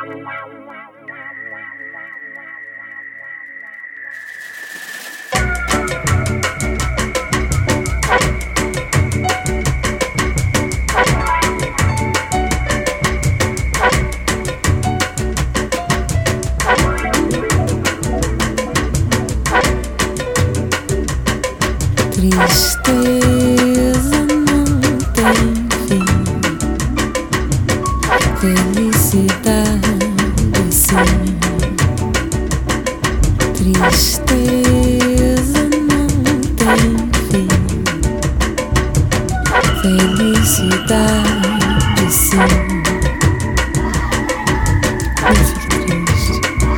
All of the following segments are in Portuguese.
Tristeza não tem fim, felicidade sim. Tristeza não tem fim, felicidade sim. Não fique triste.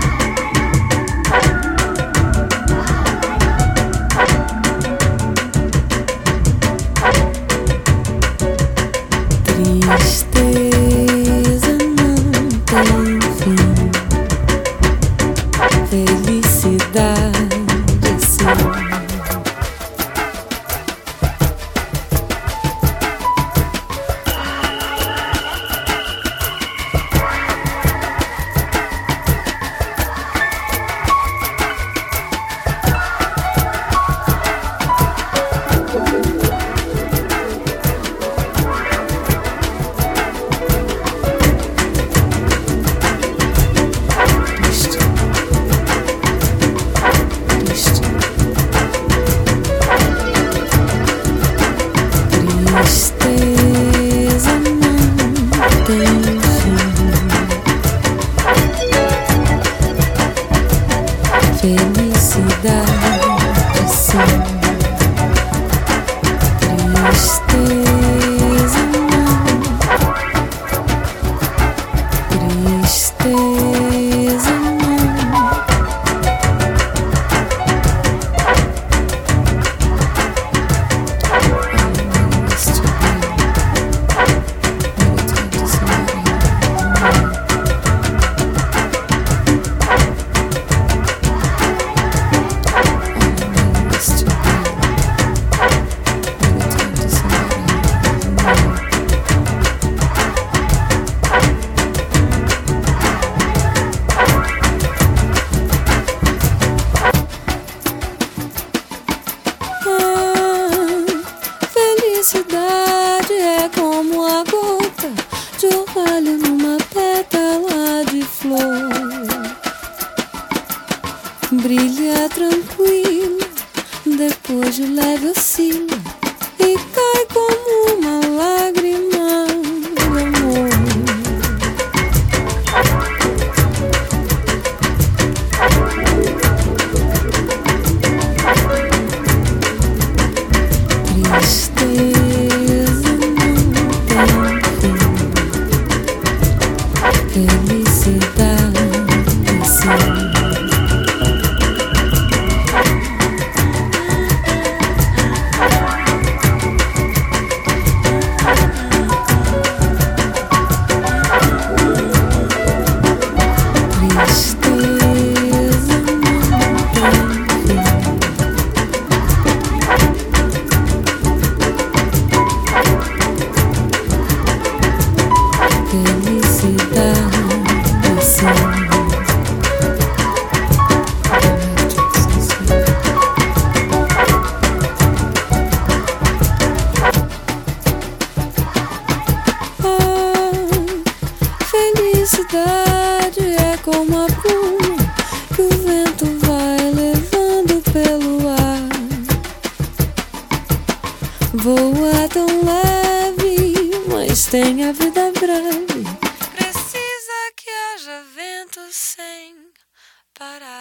Tristeza não tem fim, felicidade sim. Tristeza não tem fim, felicidade sim. Tristeza não, tristeza não. Felicidade é como a gota de orvalho numa pétala de flor. Brilha tranquila, depois de leve oscila e cai como uma lágrima de amor. Tristeza não tem fim, felicidade sim. Felicidade é como a pluma que o vento vai levando pelo ar. Voa tão leve, mas tem a vida breve. Precisa que haja vento sem parar.